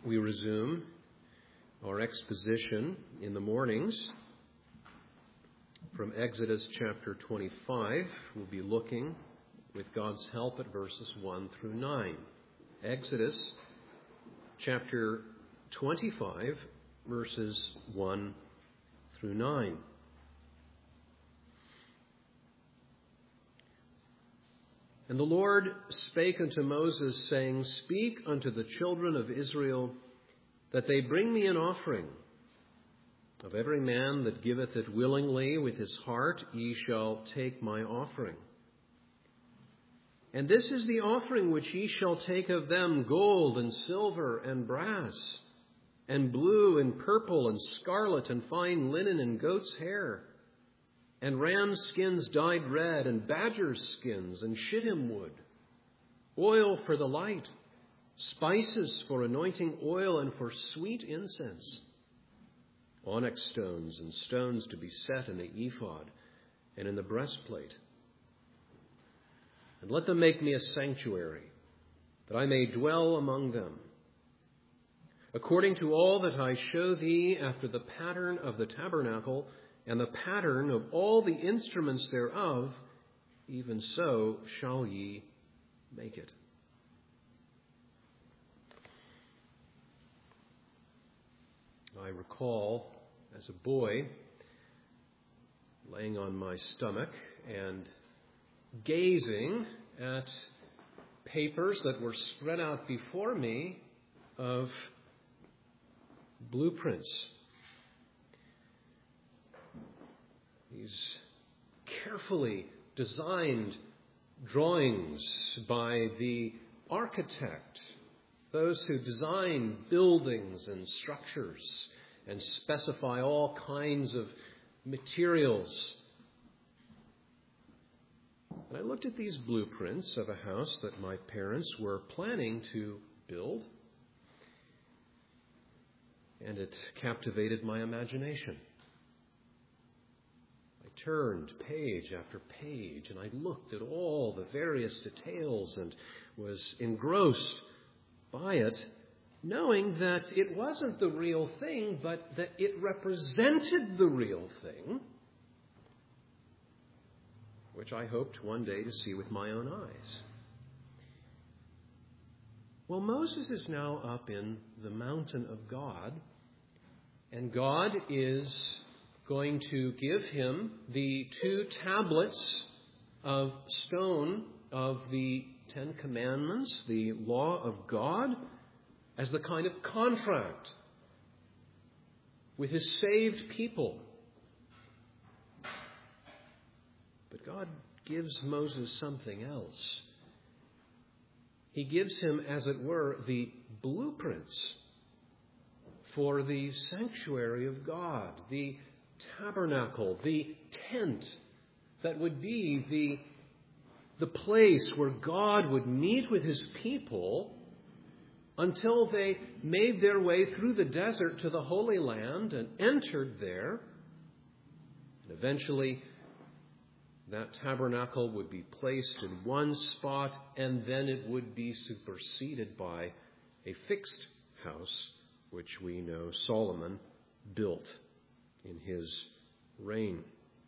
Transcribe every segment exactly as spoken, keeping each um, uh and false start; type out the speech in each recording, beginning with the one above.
we resume our exposition in the mornings from Exodus chapter twenty-five. We'll be looking, with God's help, at verses one through nine. Exodus chapter twenty-five, verses one through nine. And the Lord spake unto Moses, saying, Speak unto the children of Israel, that they bring me an offering. Of every man that giveth it willingly with his heart, ye shall take my offering. And this is the offering which ye shall take of them, gold and silver and brass, and blue and purple and scarlet and fine linen and goat's hair, and ram skins dyed red, and badger skins, and shittim wood, oil for the light, spices for anointing oil and for sweet incense, onyx stones and stones to be set in the ephod and in the breastplate. And let them make me a sanctuary, that I may dwell among them, according to all that I show thee after the pattern of the tabernacle, and the pattern of all the instruments thereof, even so shall ye make it. I recall as a boy laying on my stomach and gazing at papers that were spread out before me of blueprints. These carefully designed drawings by the architect, those who design buildings and structures and specify all kinds of materials. And I looked at these blueprints of a house that my parents were planning to build, and it captivated my imagination. Turned page after page, and I looked at all the various details and was engrossed by it, knowing that it wasn't the real thing, but that it represented the real thing, which I hoped one day to see with my own eyes. Well, Moses is now up in the mountain of God, and God is going to give him the two tablets of stone of the Ten Commandments, the law of God, as the kind of contract with his saved people. But God gives Moses something else. He gives him, as it were, the blueprints for the sanctuary of God, the tabernacle, the tent that would be the, the place where God would meet with his people until they made their way through the desert to the Holy Land and entered there. And eventually, that tabernacle would be placed in one spot, and then it would be superseded by a fixed house, which we know Solomon built in his reign.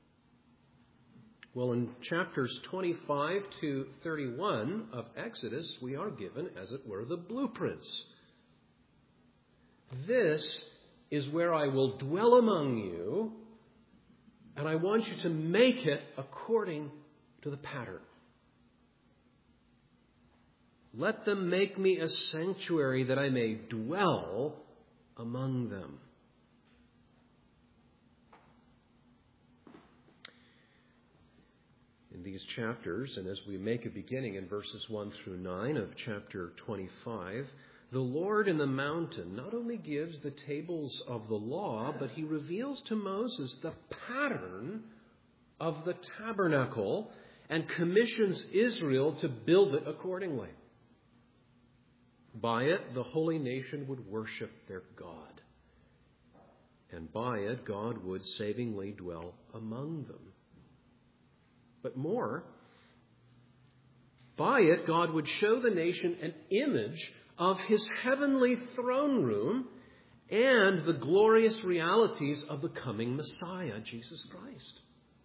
Well, in chapters twenty-five to thirty-one of Exodus, we are given, as it were, the blueprints. This is where I will dwell among you, and I want you to make it according to the pattern. Let them make me a sanctuary that I may dwell among them. In these chapters, and as we make a beginning in verses one through nine of chapter twenty-five, the Lord in the mountain not only gives the tables of the law, but he reveals to Moses the pattern of the tabernacle and commissions Israel to build it accordingly. By it, the holy nation would worship their God. And by it, God would savingly dwell among them. But more, by it, God would show the nation an image of his heavenly throne room and the glorious realities of the coming Messiah, Jesus Christ.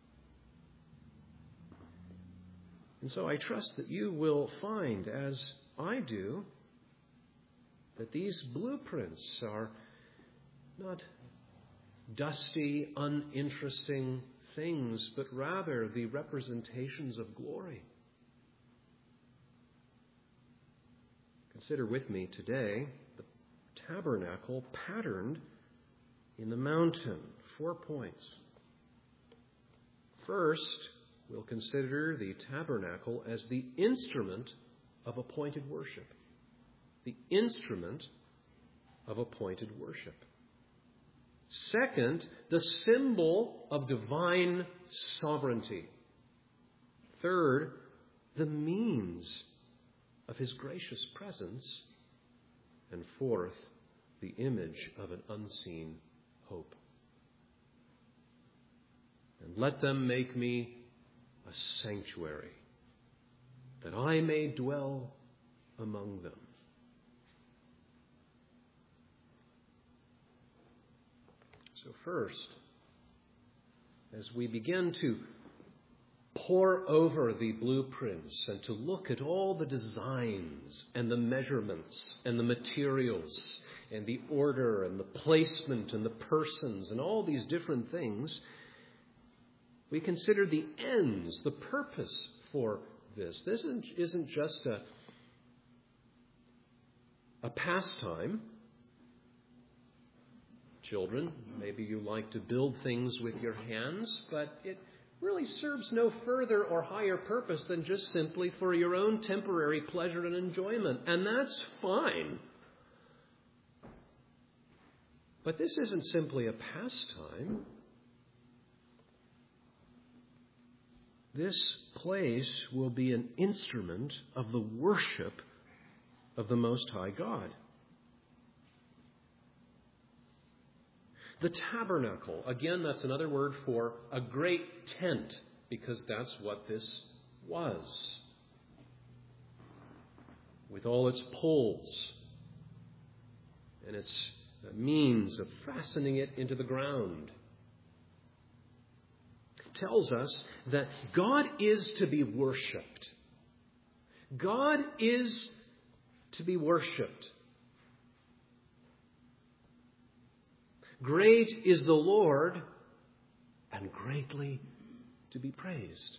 And so I trust that you will find, as I do, that these blueprints are not dusty, uninteresting things, but rather the representations of glory. Consider with me today the tabernacle patterned in the mountain. Four points. First, we'll consider the tabernacle as the instrument of appointed worship. The instrument of appointed worship. Second, the symbol of divine sovereignty. Third, the means of his gracious presence. And fourth, the image of an unseen hope. And let them make me a sanctuary, that I may dwell among them. So first, as we begin to pore over the blueprints and to look at all the designs and the measurements and the materials and the order and the placement and the persons and all these different things, we consider the ends, the purpose for this. This isn't, isn't just a, a pastime. Children, maybe you like to build things with your hands, but it really serves no further or higher purpose than just simply for your own temporary pleasure and enjoyment. And that's fine. But this isn't simply a pastime. This place will be an instrument of the worship of the Most High God. The tabernacle, again, that's another word for a great tent, because that's what this was. With all its poles and its means of fastening it into the ground. Tells us that God is to be worshipped. God is to be worshipped. Great is the Lord, and greatly to be praised.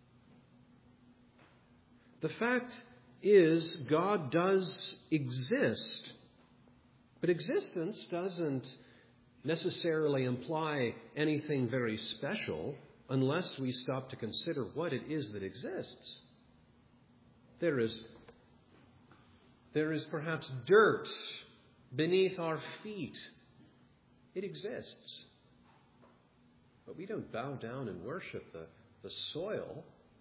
The fact is, God does exist, but existence doesn't necessarily imply anything very special unless we stop to consider what it is that exists. There is, there is perhaps dirt beneath our feet. It exists. But we don't bow down and worship the, the soil.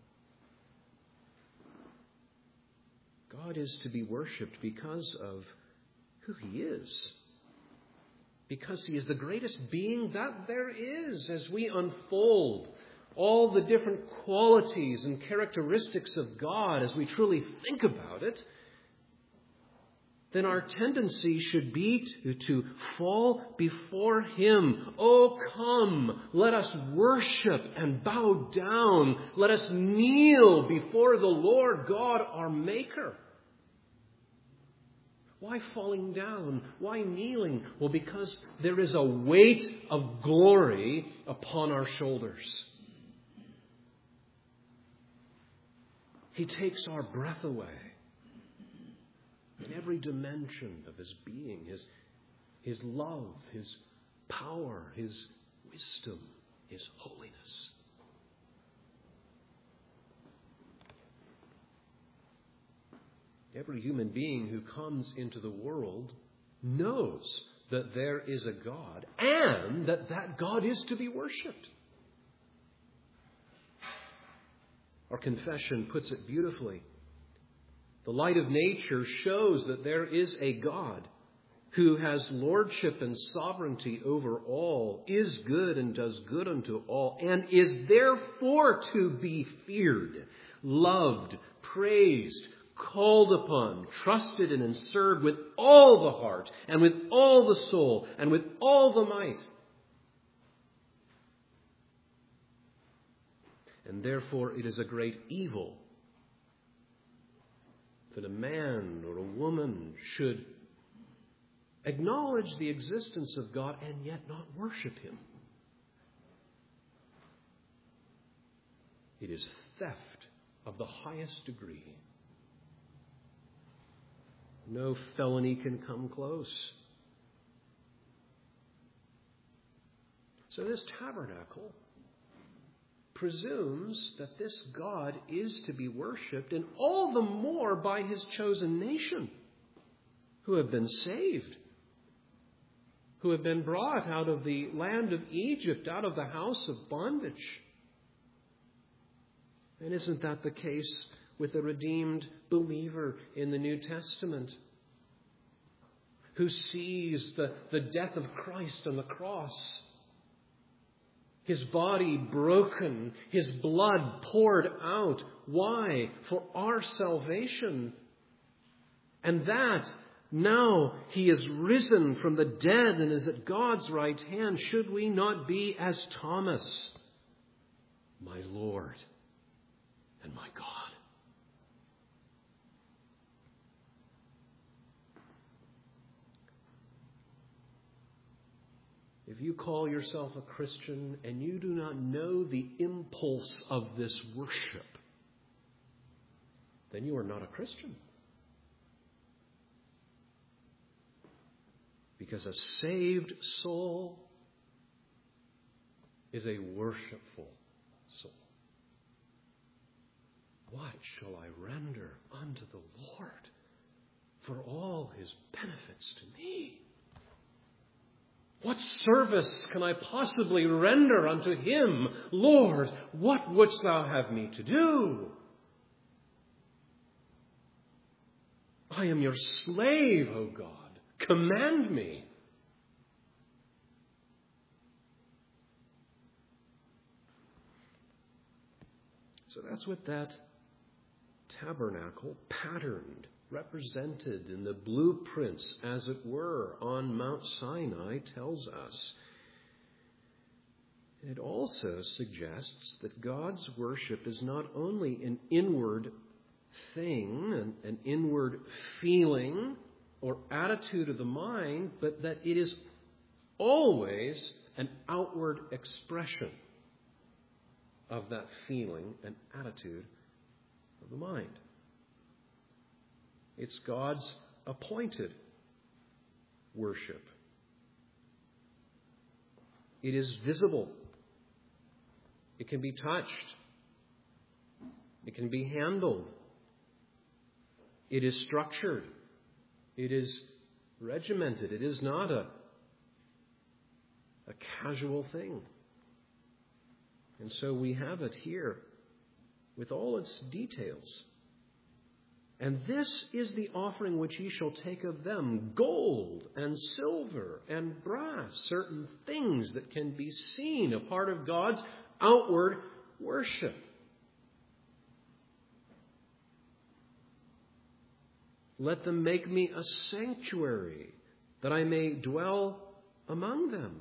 God is to be worshipped because of who he is. Because he is the greatest being that there is. As we unfold all the different qualities and characteristics of God, as we truly think about it, then our tendency should be to, to fall before him. Oh, come, let us worship and bow down. Let us kneel before the Lord God, our Maker. Why falling down? Why kneeling? Well, because there is a weight of glory upon our shoulders. He takes our breath away. In every dimension of his being, his, his love, his power, his wisdom, his holiness. Every human being who comes into the world knows that there is a God and that that God is to be worshipped. Our confession puts it beautifully. The light of nature shows that there is a God who has lordship and sovereignty over all, is good and does good unto all, and is therefore to be feared, loved, praised, called upon, trusted in, and served with all the heart and with all the soul and with all the might. And therefore it is a great evil that a man or a woman should acknowledge the existence of God and yet not worship him. It is theft of the highest degree. No felony can come close. So this tabernacle presumes that this God is to be worshipped, and all the more by his chosen nation, who have been saved, who have been brought out of the land of Egypt, out of the house of bondage. And isn't that the case with the redeemed believer in the New Testament, who sees the, the death of Christ on the cross, his body broken, his blood poured out? Why? For our salvation. And that now he is risen from the dead and is at God's right hand. Should we not be as Thomas, my Lord and my God? If you call yourself a Christian and you do not know the impulse of this worship, then you are not a Christian. Because a saved soul is a worshipful soul. What shall I render unto the Lord for all his benefits to me? What service can I possibly render unto him? Lord, what wouldst thou have me to do? I am your slave, O God. Command me. So that's what that tabernacle patterned, represented in the blueprints, as it were, on Mount Sinai tells us. It also suggests that God's worship is not only an inward thing, an, an inward feeling or attitude of the mind, but that it is always an outward expression of that feeling and attitude of the mind. It's God's appointed worship. It is visible. It can be touched. It can be handled. It is structured. It is regimented. It is not a, a casual thing. And so we have it here with all its details. And this is the offering which ye shall take of them, gold and silver and brass, certain things that can be seen, a part of God's outward worship. Let them make me a sanctuary, that I may dwell among them.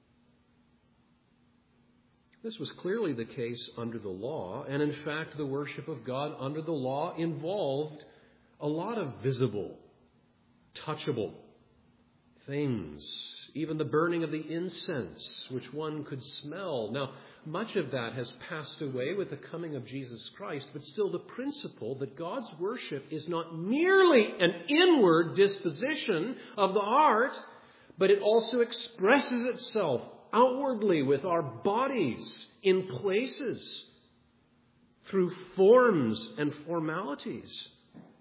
This was clearly the case under the law, and in fact the worship of God under the law involved a lot of visible, touchable things, even the burning of the incense, which one could smell. Now, much of that has passed away with the coming of Jesus Christ, but still the principle that God's worship is not merely an inward disposition of the heart, but it also expresses itself outwardly with our bodies in places through forms and formalities.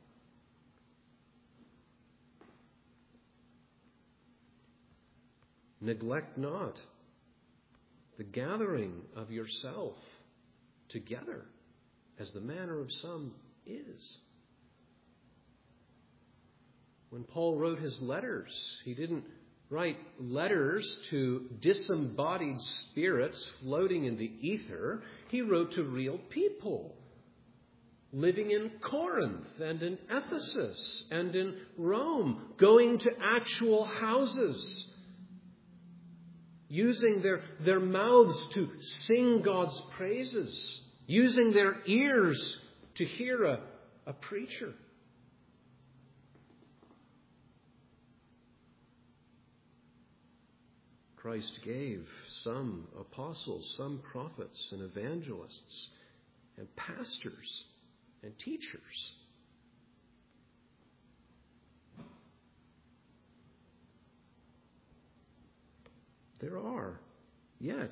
Neglect not the gathering of yourself together, as the manner of some is. When Paul wrote his letters, he didn't write letters to disembodied spirits floating in the ether. He wrote to real people living in Corinth and in Ephesus and in Rome, going to actual houses, using their, their mouths to sing God's praises, using their ears to hear a, a preacher. Christ gave some apostles, some prophets and evangelists and pastors and teachers. There are yet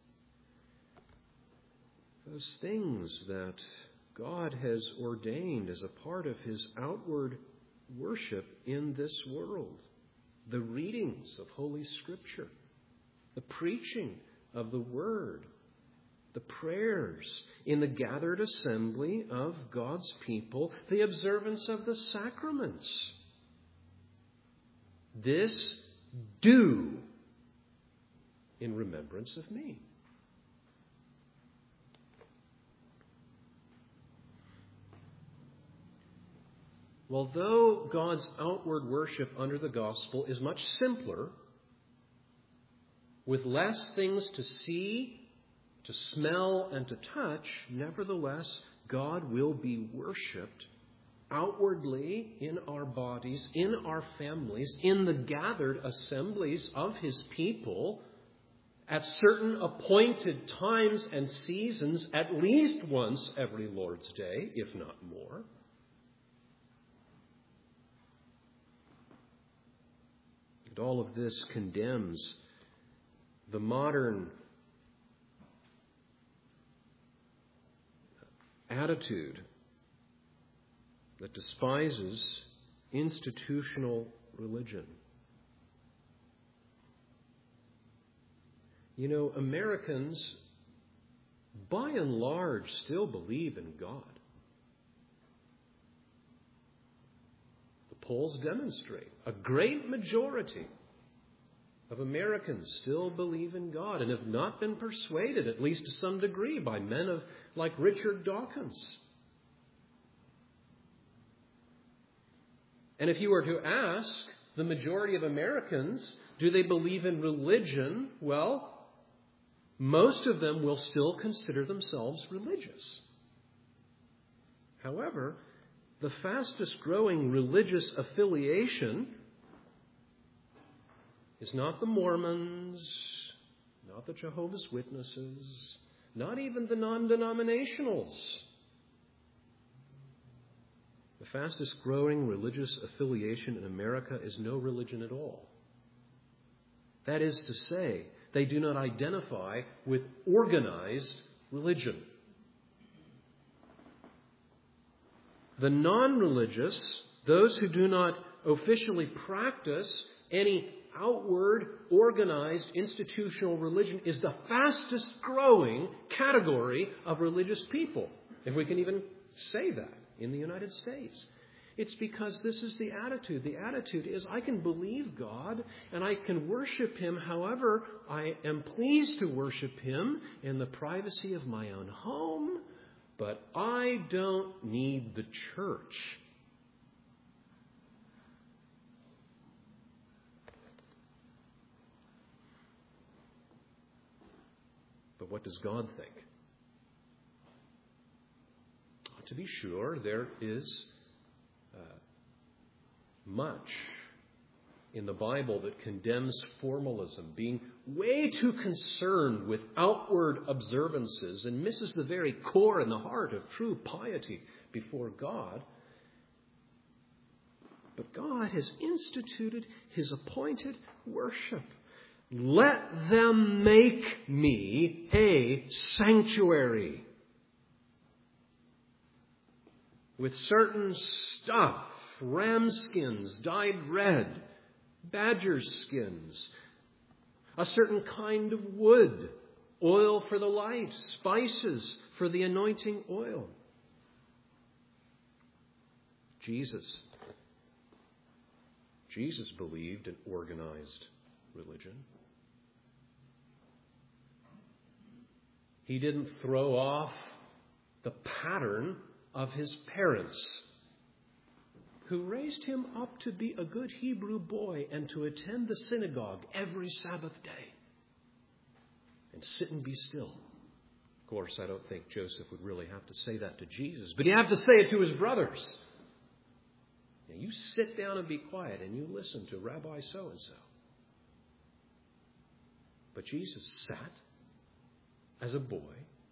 those things that God has ordained as a part of His outward worship in this world. The readings of Holy Scripture, the preaching of the Word, the prayers in the gathered assembly of God's people, the observance of the sacraments. This do in remembrance of me. Well, though God's outward worship under the gospel is much simpler, with less things to see, to smell, and to touch, nevertheless, God will be worshipped outwardly in our bodies, in our families, in the gathered assemblies of His people, at certain appointed times and seasons, at least once every Lord's Day, if not more. And all of this condemns the modern attitude that despises institutional religion. You know, Americans, by and large, still believe in God. The polls demonstrate a great majority of Americans still believe in God and have not been persuaded, at least to some degree, by men of like Richard Dawkins. And if you were to ask the majority of Americans, do they believe in religion? Well, most of them will still consider themselves religious. However, the fastest growing religious affiliation is not the Mormons, not the Jehovah's Witnesses, not even the non-denominationals. The fastest growing religious affiliation in America is no religion at all. That is to say, they do not identify with organized religion. The non-religious, those who do not officially practice any outward, organized, institutional religion, is the fastest growing category of religious people, if we can even say that in the United States. It's because this is the attitude. The attitude is, I can believe God and I can worship Him however I am pleased to worship Him in the privacy of my own home, but I don't need the church. But what does God think? To be sure, there is uh, much in the Bible that condemns formalism, being way too concerned with outward observances and misses the very core and the heart of true piety before God. But God has instituted His appointed worship. Let them make me a sanctuary with certain stuff, ram skins dyed red, badger skins, a certain kind of wood, oil for the light, spices for the anointing oil. Jesus, Jesus believed in organized religion. He didn't throw off the pattern of his parents, who raised him up to be a good Hebrew boy and to attend the synagogue every Sabbath day and sit and be still. Of course, I don't think Joseph would really have to say that to Jesus, but he'd have to say it to his brothers. Now, you sit down and be quiet and you listen to Rabbi so-and-so. But Jesus sat as a boy,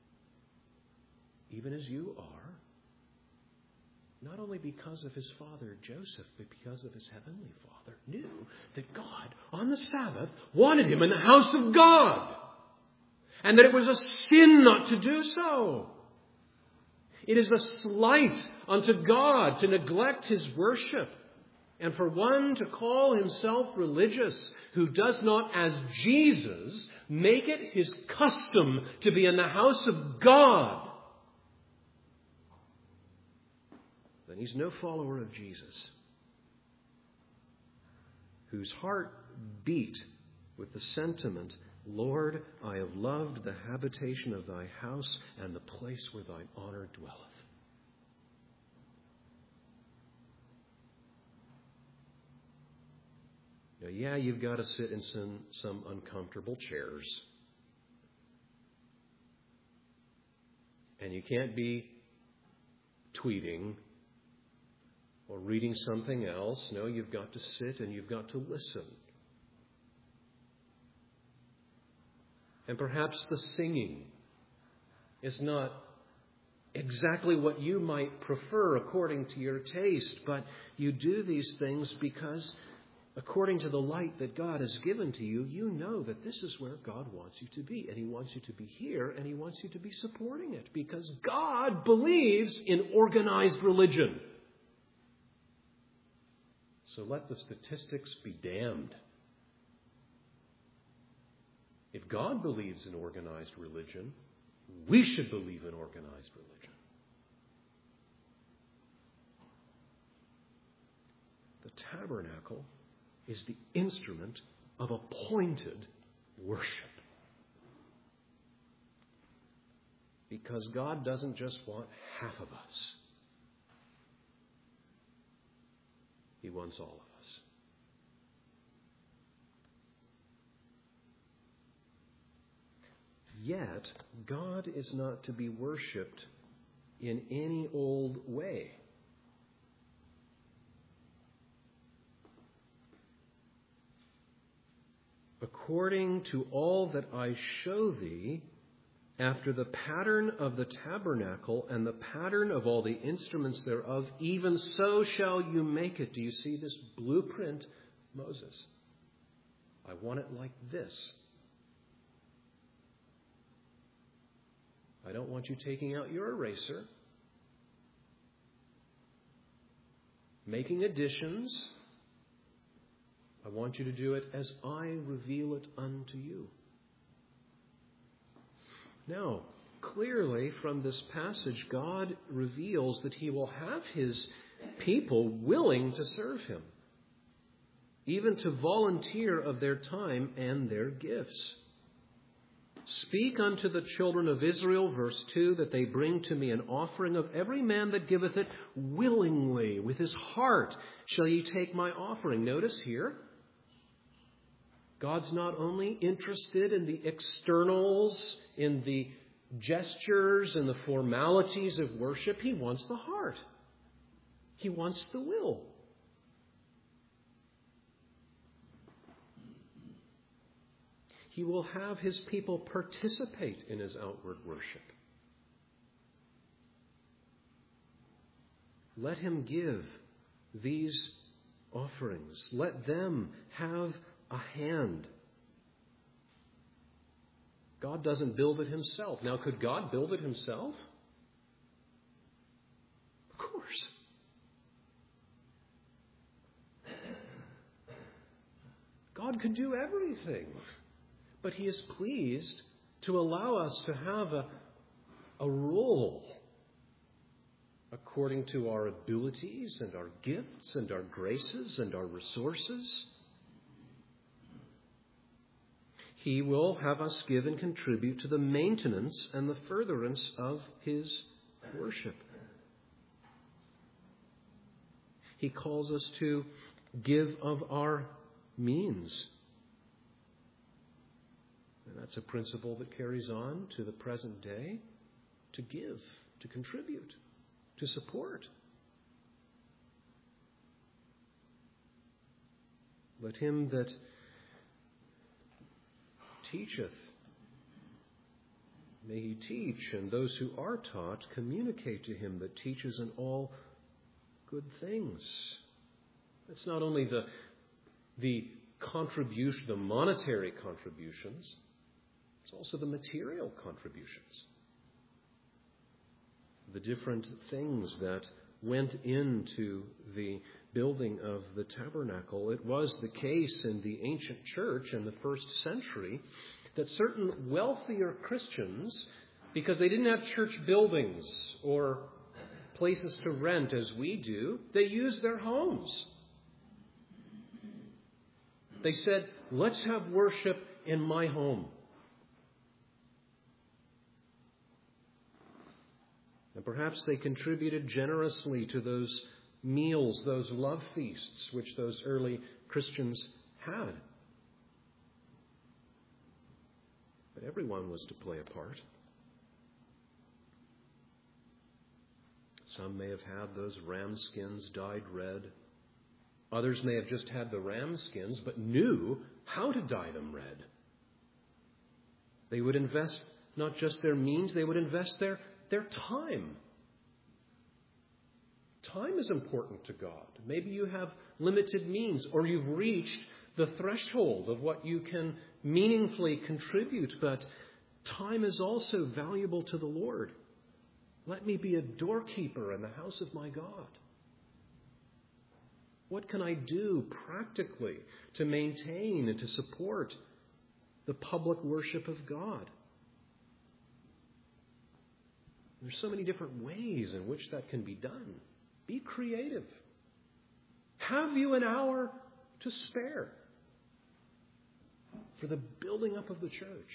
even as you are, not only because of his father Joseph, but because of his heavenly Father, knew that God, on the Sabbath, wanted him in the house of God, and that it was a sin not to do so. It is a slight unto God to neglect his worship, and for one to call himself religious who does not, as Jesus, make it his custom to be in the house of God, then he's no follower of Jesus, whose heart beat with the sentiment, Lord, I have loved the habitation of thy house and the place where thine honor dwelleth. Now, yeah, you've got to sit in some, some uncomfortable chairs. And you can't be tweeting or reading something else. No, you've got to sit and you've got to listen. And perhaps the singing is not exactly what you might prefer according to your taste, but you do these things because according to the light that God has given to you, you know that this is where God wants you to be. And he wants you to be here, and he wants you to be supporting it, because God believes in organized religion. So let the statistics be damned. If God believes in organized religion, we should believe in organized religion. The tabernacle is the instrument of appointed worship. Because God doesn't just want half of us. He wants all of us. Yet, God is not to be worshipped in any old way. According to all that I show thee, after the pattern of the tabernacle and the pattern of all the instruments thereof, even so shall you make it. Do you see this blueprint, Moses? I want it like this. I don't want you taking out your eraser, making additions. I want you to do it as I reveal it unto you. Now, clearly from this passage, God reveals that he will have his people willing to serve him, even to volunteer of their time and their gifts. Speak unto the children of Israel, verse two, that they bring to me an offering of every man that giveth it willingly. With his heart shall ye take my offering. Notice here, God's not only interested in the externals, in the gestures and the formalities of worship. He wants the heart. He wants the will. He will have his people participate in his outward worship. Let him give these offerings. Let them have a hand. God doesn't build it himself. Now, could God build it himself? Of course. God could do everything. But he is pleased to allow us to have a, a role according to our abilities and our gifts and our graces and our resources. He will have us give and contribute to the maintenance and the furtherance of his worship. he calls us to give of our means. And that's a principle that carries on to the present day, to give, to contribute, to support. Let him that teacheth, may he teach, and those who are taught communicate to him that teaches in all good things. It's not only the, the contribution, the monetary contributions, it's also the material contributions. The different things that went into the building of the tabernacle. It was the case in the ancient church in the first century that certain wealthier Christians, because they didn't have church buildings or places to rent as we do, they used their homes. They said, let's have worship in my home. And perhaps they contributed generously to those meals, those love feasts, which those early Christians had. But everyone was to play a part. Some may have had those ram skins dyed red. Others may have just had the ram skins, but knew how to dye them red. They would invest not just their means, they would invest their, their time. Time is important to God. Maybe you have limited means, or you've reached the threshold of what you can meaningfully contribute, but time is also valuable to the Lord. Let me be a doorkeeper in the house of my God. What can I do practically to maintain and to support the public worship of God? There's so many different ways in which that can be done. Be creative. Have you an hour to spare for the building up of the church?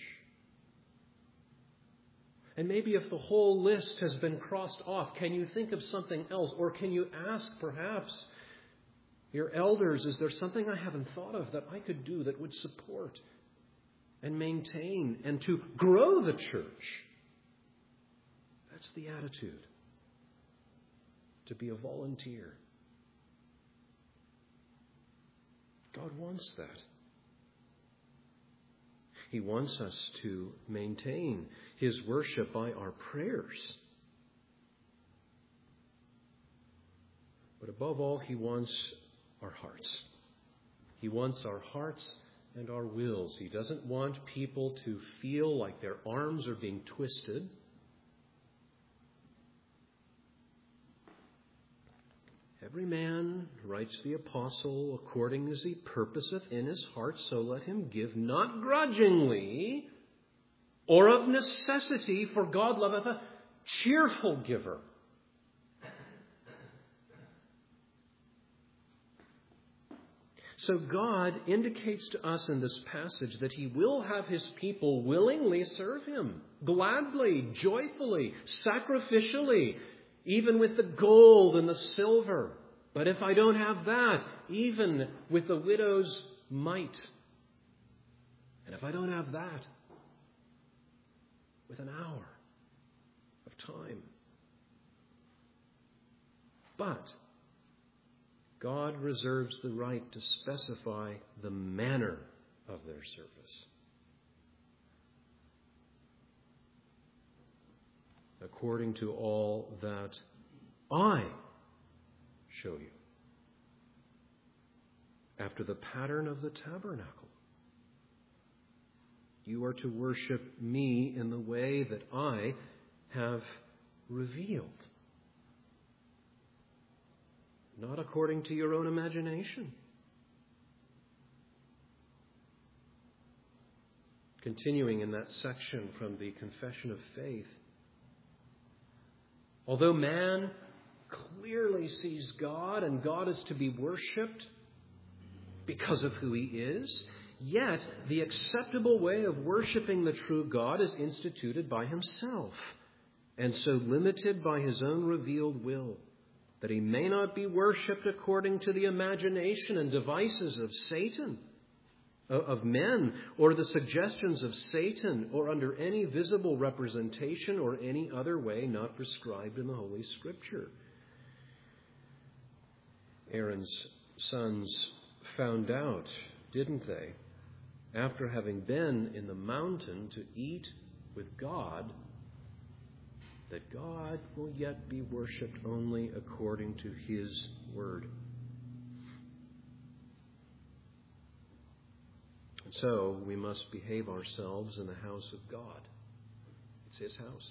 And maybe if the whole list has been crossed off, can you think of something else? Or can you ask perhaps your elders, is there something I haven't thought of that I could do that would support and maintain and to grow the church? That's the attitude. To be a volunteer. God wants that. He wants us to maintain His worship by our prayers. But above all, He wants our hearts. He wants our hearts and our wills. He doesn't want people to feel like their arms are being twisted. Every man, writes the apostle, according as he purposeth in his heart, so let him give, not grudgingly or of necessity, for God loveth a cheerful giver. So God indicates to us in this passage that He will have His people willingly serve Him, gladly, joyfully, sacrificially, even with the gold and the silver. But if I don't have that, even with the widow's mite. And if I don't have that, with an hour of time. But God reserves the right to specify the manner of their service. According to all that I show you, after the pattern of the tabernacle. You are to worship me in the way that I have revealed. Not according to your own imagination. Continuing in that section from the Confession of Faith. Although man clearly sees God and God is to be worshipped because of who He is, yet the acceptable way of worshiping the true God is instituted by Himself, and so limited by His own revealed will. that he may not be worshipped according to the imagination and devices of Satan, of men, or the suggestions of Satan, or under any visible representation or any other way not prescribed in the Holy Scripture. Aaron's sons found out, didn't they, after having been in the mountain to eat with God, that God will yet be worshipped only according to his word. And so we must behave ourselves in the house of God. It's his house.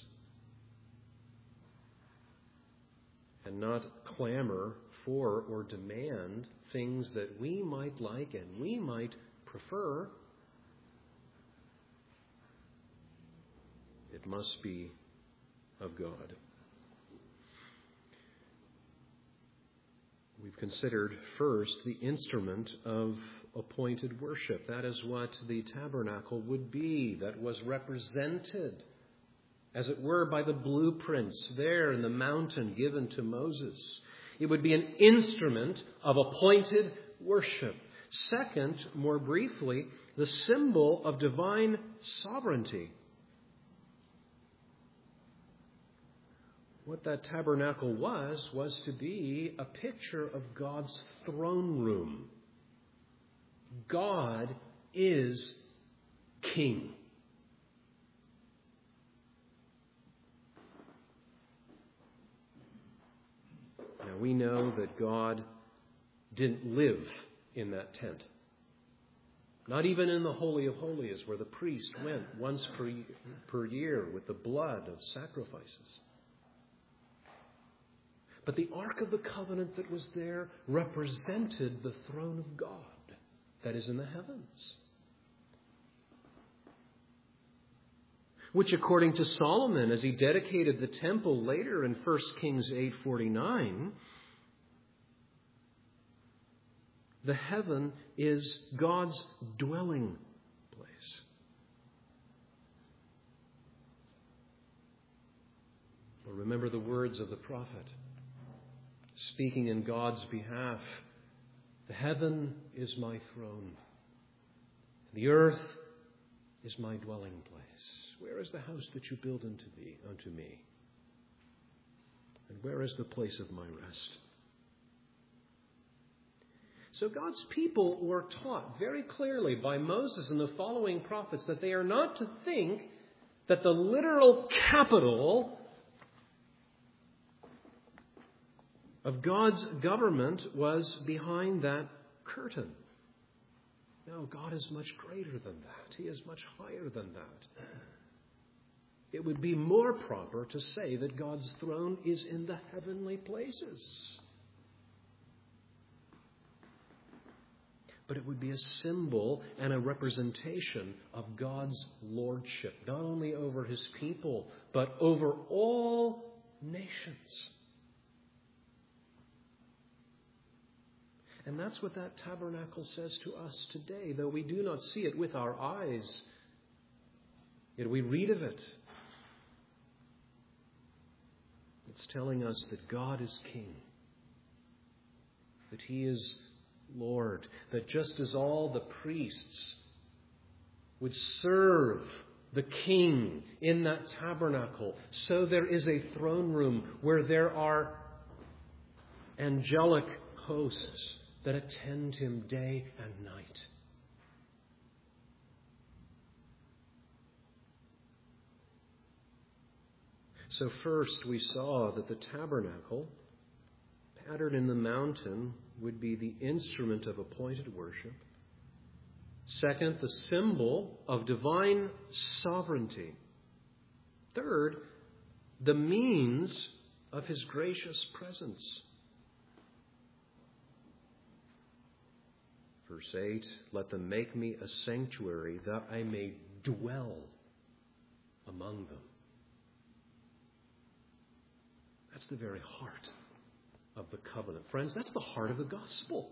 And not clamor for or demand things that we might like and we might prefer. It must be of God. We've considered first the instrument of appointed worship. That is what the tabernacle would be, that was represented, as it were, by the blueprints there in the mountain given to Moses. It would be an instrument of appointed worship. Second, more briefly, the symbol of divine sovereignty. What that tabernacle was, was to be a picture of God's throne room. God is king. Now we know that God didn't live in that tent. Not even in the Holy of Holies, where the priest went once per, per year with the blood of sacrifices. But the Ark of the Covenant that was there represented the throne of God that is in the heavens. Which, according to Solomon, as he dedicated the temple later in First Kings eight forty-nine, the heaven is God's dwelling place. Well, remember the words of the prophet, speaking in God's behalf. The heaven is my throne. The earth is my dwelling place. Where is the house that you build unto thee, unto me? And where is the place of my rest? So God's people were taught very clearly by Moses and the following prophets that they are not to think that the literal capital of God's government was behind that curtain. No, God is much greater than that. He is much higher than that. It would be more proper to say that God's throne is in the heavenly places. But it would be a symbol and a representation of God's lordship, not only over his people, but over all nations. And that's what that tabernacle says to us today, though we do not see it with our eyes. Yet we read of it. It's telling us that God is King, that he is Lord, that just as all the priests would serve the King in that tabernacle, so there is a throne room where there are angelic hosts that attend him day and night. So first we saw that the tabernacle, patterned in the mountain, would be the instrument of appointed worship. Second, the symbol of divine sovereignty. Third, the means of his gracious presence. Verse eight, let them make me a sanctuary that I may dwell among them. That's the very heart of the covenant. Friends, that's the heart of the gospel.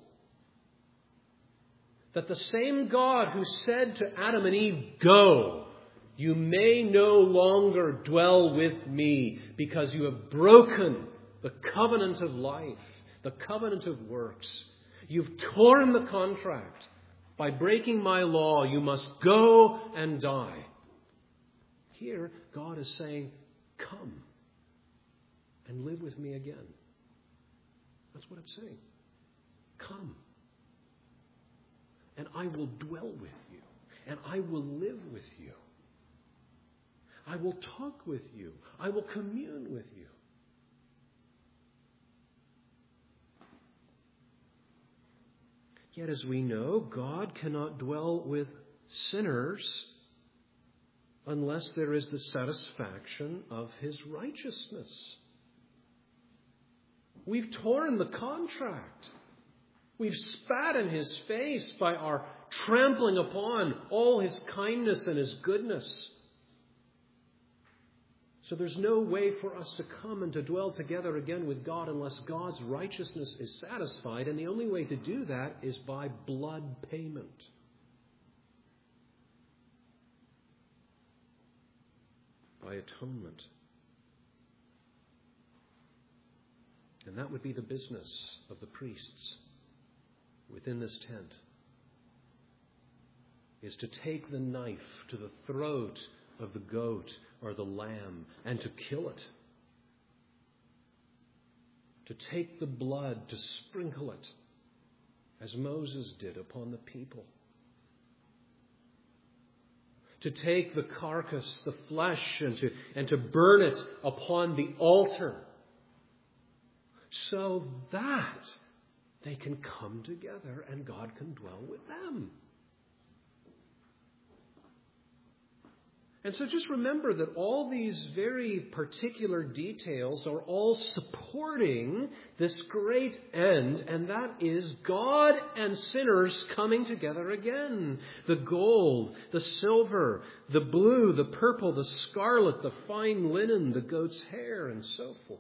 That the same God who said to Adam and Eve, go, you may no longer dwell with me because you have broken the covenant of life, the covenant of works. You've torn the contract. By breaking my law, you must go and die. Here, God is saying, come and live with me again. That's what it's saying. Come. And I will dwell with you. And I will live with you. I will talk with you. I will commune with you. Yet as we know, God cannot dwell with sinners unless there is the satisfaction of his righteousness. We've torn the contract. We've spat in his face by our trampling upon all his kindness and his goodness. So there's no way for us to come and to dwell together again with God unless God's righteousness is satisfied. And the only way to do that is by blood payment. By atonement. And that would be the business of the priests within this tent, is to take the knife to the throat of the goat or the lamb and to kill it. To take the blood, to sprinkle it, as Moses did upon the people. To take the carcass, the flesh, and to, and to burn it upon the altar, so that they can come together and God can dwell with them. And so just remember that all these very particular details are all supporting this great end, and that is God and sinners coming together again. The gold, the silver, the blue, the purple, the scarlet, the fine linen, the goat's hair, and so forth.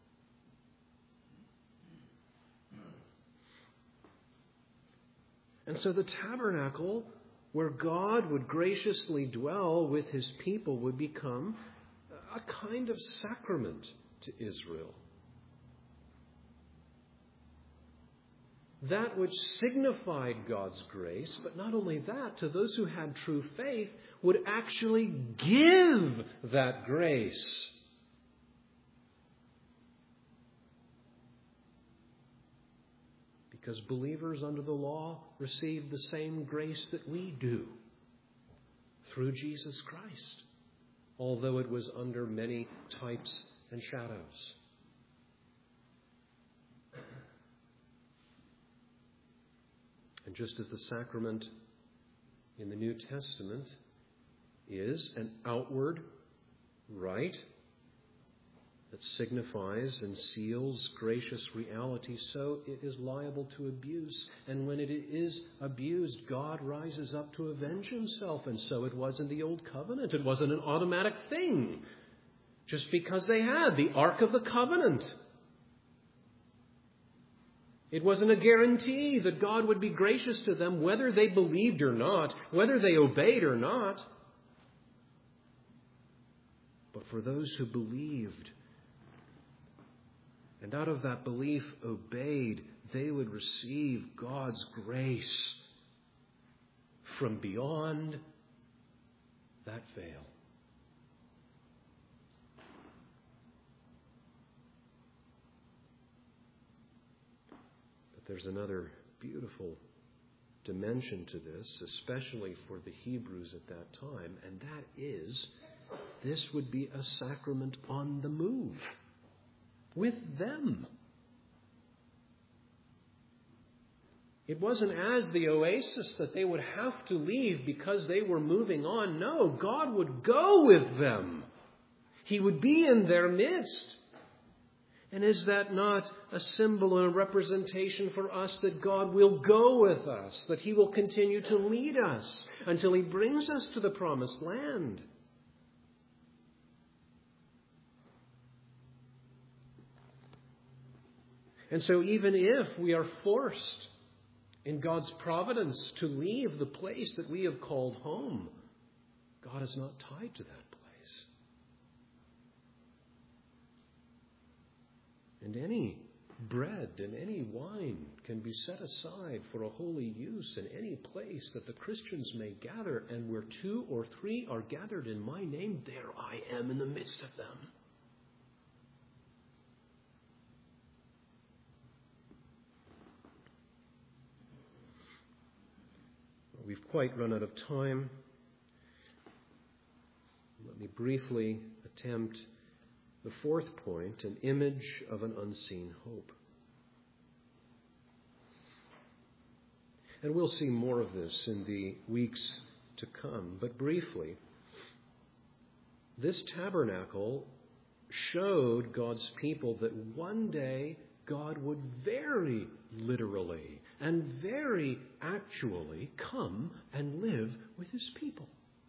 And so the tabernacle, where God would graciously dwell with his people, would become a kind of sacrament to Israel. That which signified God's grace, but not only that, to those who had true faith, would actually give that grace. Because believers under the law receive the same grace that we do through Jesus Christ, although it was under many types and shadows. And just as the sacrament in the New Testament is an outward rite that signifies and seals gracious reality, so it is liable to abuse. And when it is abused, God rises up to avenge himself. And so it was in the Old Covenant. It wasn't an automatic thing just because they had the Ark of the Covenant. It wasn't a guarantee that God would be gracious to them whether they believed or not, whether they obeyed or not. But for those who believed, and out of that belief obeyed, they would receive God's grace from beyond that veil. But there's another beautiful dimension to this, especially for the Hebrews at that time, and that is, this would be a sacrament on the move. With them. It wasn't as the oasis that they would have to leave because they were moving on. No, God would go with them. He would be in their midst. And is that not a symbol and a representation for us that God will go with us, that he will continue to lead us until he brings us to the promised land? And so even if we are forced in God's providence to leave the place that we have called home, God is not tied to that place. And any bread and any wine can be set aside for a holy use in any place that the Christians may gather. And where two or three are gathered in my name, there I am in the midst of them. We've quite run out of time. Let me briefly attempt the fourth point, an image of an unseen hope. And we'll see more of this in the weeks to come. But briefly, this tabernacle showed God's people that one day God would very literally and very actually come and live with his people.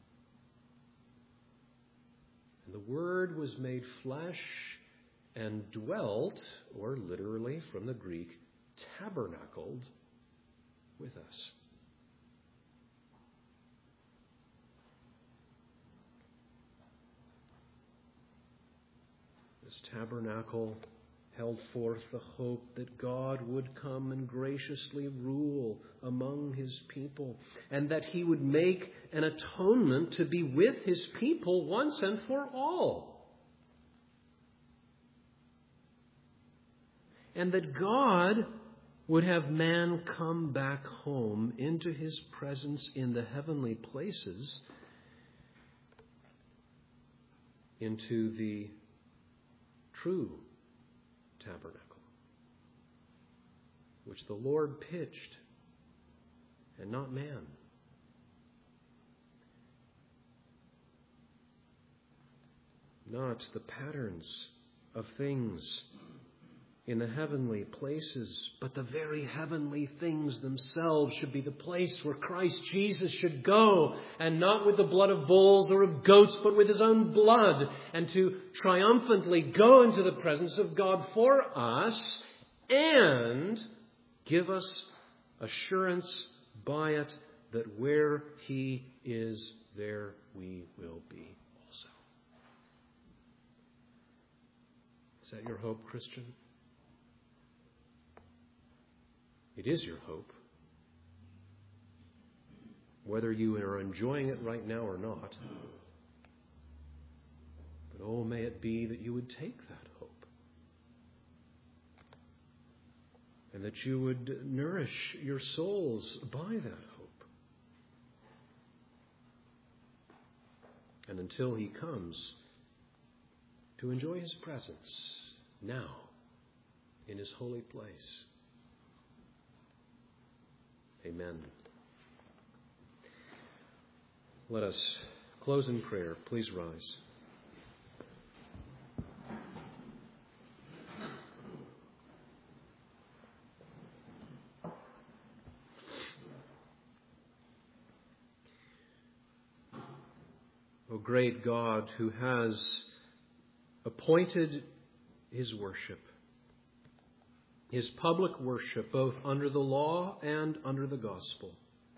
And the Word was made flesh and dwelt, or literally from the Greek, tabernacled with us. This tabernacle held forth the hope that God would come and graciously rule among his people, and that he would make an atonement to be with his people once and for all. And that God would have man come back home into his presence in the heavenly places, into the true tabernacle, which the Lord pitched, and not man. Not the patterns of things in the heavenly places, but the very heavenly things themselves should be the place where Christ Jesus should go, and not with the blood of bulls or of goats, but with his own blood, and to triumphantly go into the presence of God for us and give us assurance by it that where he is, there we will be also. Is that your hope, Christian? It is your hope. Whether you are enjoying it right now or not. But oh, may it be that you would take that hope. And that you would nourish your souls by that hope. And until he comes, to enjoy his presence now in his holy place. Amen. Let us close in prayer. Please rise. O great God, who has appointed his worship, his public worship, both under the law and under the gospel,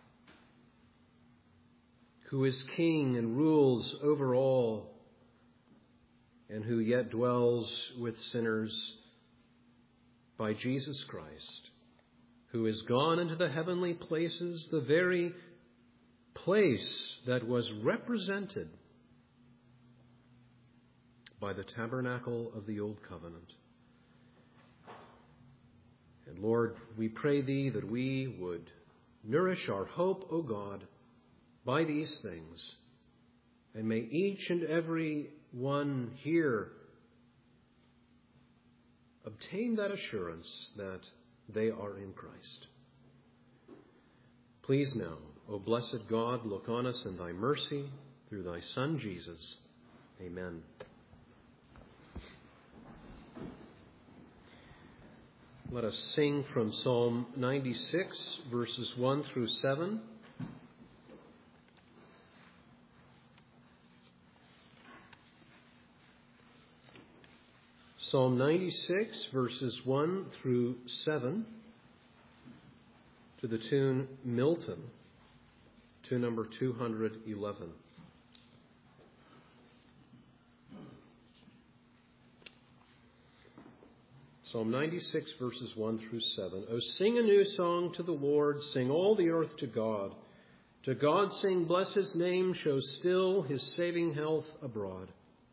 who is king and rules over all, and who yet dwells with sinners by Jesus Christ, who is gone into the heavenly places, the very place that was represented by the tabernacle of the Old Covenant. And Lord, we pray thee that we would nourish our hope, O God, by these things. And may each and every one here obtain that assurance that they are in Christ. Please now, O blessed God, look on us in thy mercy through thy Son Jesus. Amen. Let us sing from Psalm ninety-six, verses one through seven. Psalm ninety-six, verses one through seven, to the tune Milton, tune number two hundred eleven. Psalm ninety-six, verses one through seven. "O sing a new song to the Lord, sing all the earth to God. To God sing, bless his name, show still his saving health abroad.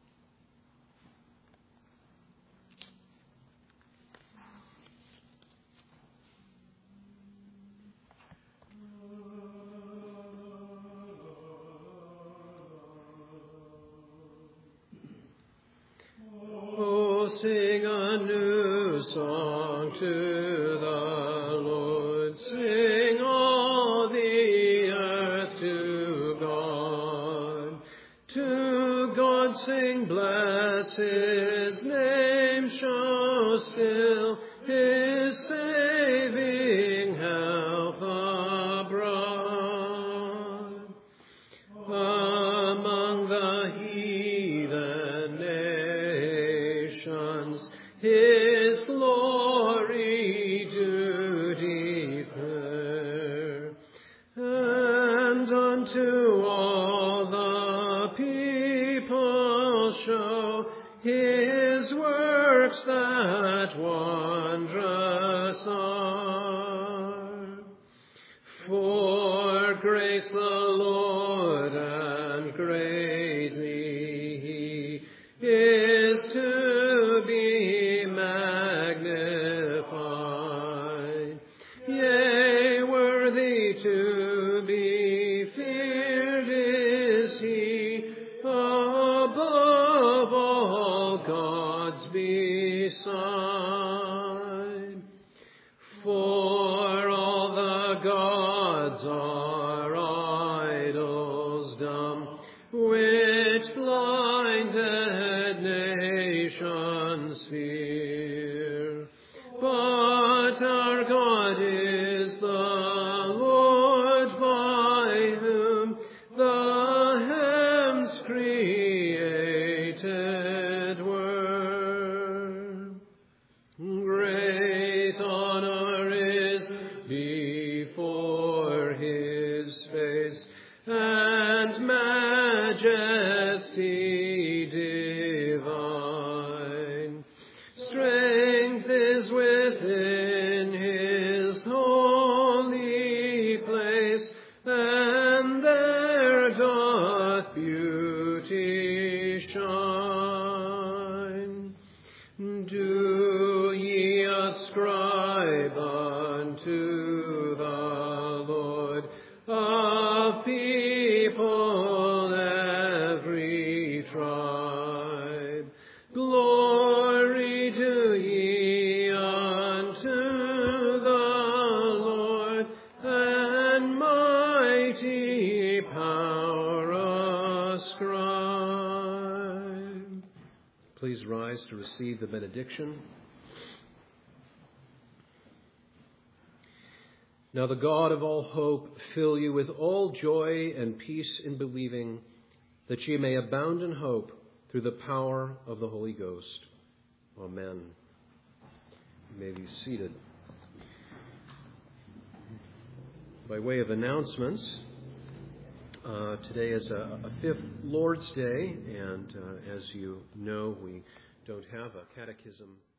Oh, sing a new song to the Lord, sing all the earth to God. To God sing, bless his name, show still his saving health abroad. Among the heathen nations, his glory do declare, and unto all the people show his works that wondrous are. For great's the Lord, and greatly he is to be magnified. Yea, worthy to be feared is he above all gods beside. For all the gods are idols dumb, which blinded nations fear. But our God is the Lord, by whom the heavens created were. Great honor is before his face, and majesty divine. Strength is within his holy place, and there doth beauty shine. Do ye ascribe unto the Lord of people every tribe? Glory do ye unto the Lord, and mighty power ascribe." Please rise to receive the benediction. Now the God of all hope fill you with all joy and peace in believing, that ye may abound in hope through the power of the Holy Ghost. Amen. You may be seated. By way of announcements, uh, today is a, a fifth Lord's Day, and uh, as you know, we don't have a catechism